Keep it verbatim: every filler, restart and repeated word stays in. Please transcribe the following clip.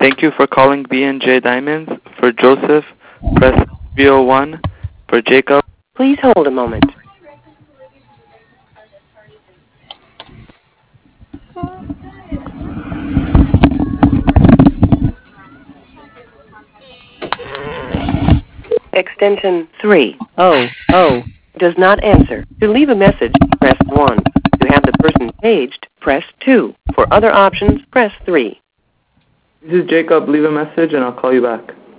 Thank you for calling B and J Diamonds. For Joseph, press three oh one. For Jacob, please hold a moment. Extension three oh oh does not answer. To leave a message, press one. To have the person paged, press two. For other options, press three. this is Jacob. Leave a message and I'll call you back.